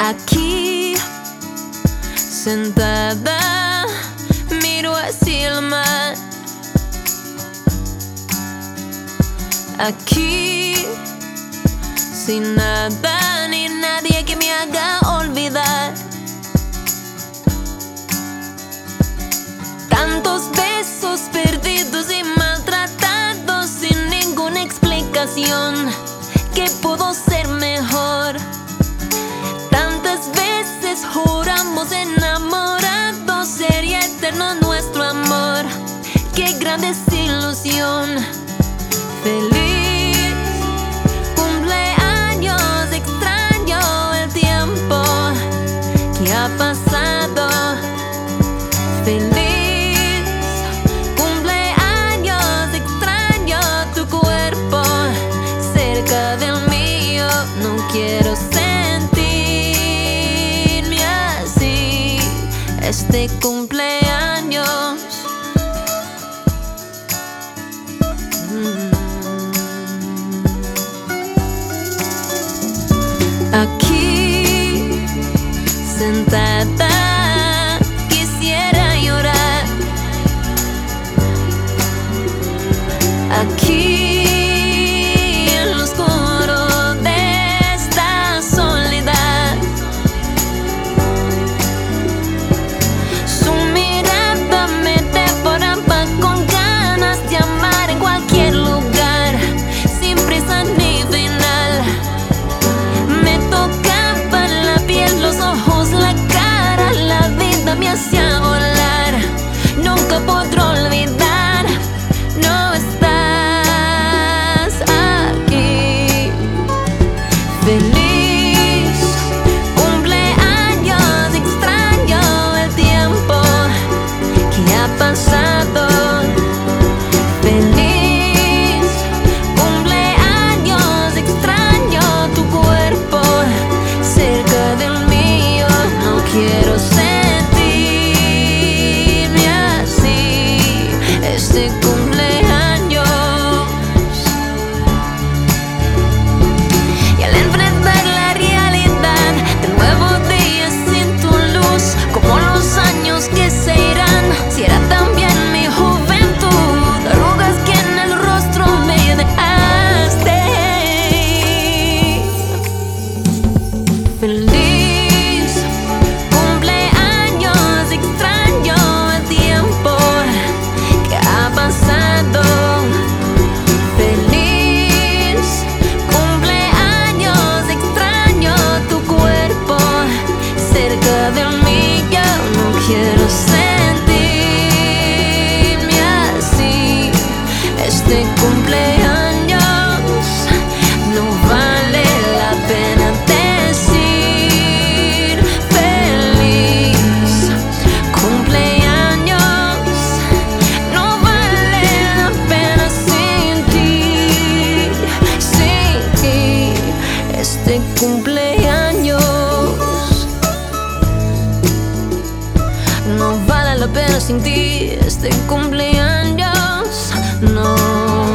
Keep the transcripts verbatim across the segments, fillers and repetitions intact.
Aquí, sentada, miro hacia el mar. Aquí, sin nada ni nadie que me haga olvidar. Tantos besos perdidos y maltratados sin ninguna explicación. Que pudo ser mejor. Tantas veces juramos enamorados sería eterno nuestro amor. Qué gran desilusión. Feliz cumpleaños, extraño el tiempo que ha pasado. Feliz cumpleaños, extraño tu cuerpo cerca del mío. No quiero sentirme así este cumpleaños. Aquí, sentada, quisiera llorar. Aquí, en lo oscuro de esta soledad. Su mirada me devoraba con ganas de amar en cualquier lugar, sin prisa ni final. Me tocaba la piel, los ojos, la cara, la vida me hacía volar. Nunca podré olvidar, no estás aquí. Feliz cumpleaños, extraño el tiempo que ha pasado. Feliz cumpleaños, extraño tu cuerpo cerca del mío. No quiero sentirme así este cumpleaños. Y al enfrentar la realidad del nuevo día sin tu luz, como los años que se irán, si era también mi juventud, arrugas que en el rostro me dejaste. Feliz cumpleaños, extraño el tiempo que ha pasado. Feliz cumpleaños, extraño tu cuerpo cerca del mío. No quiero sentirme así este cumpleaños. No vale la pena decir feliz cumpleaños. No vale la pena sin ti, sin ti este cumpleaños. No vale la pena sin ti este cumpleaños. No.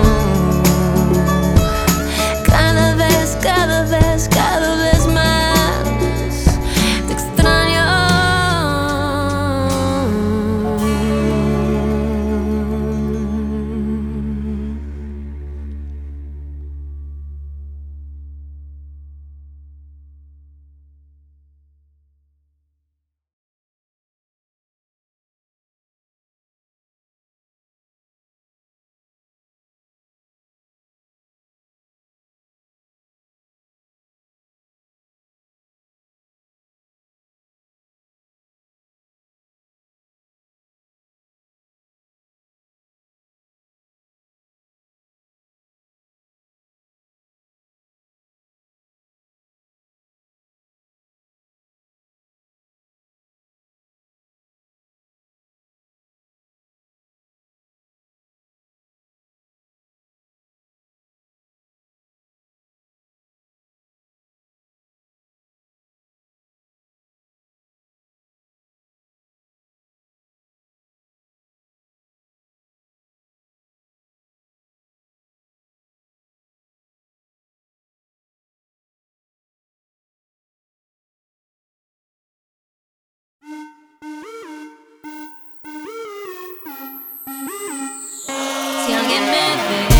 viene de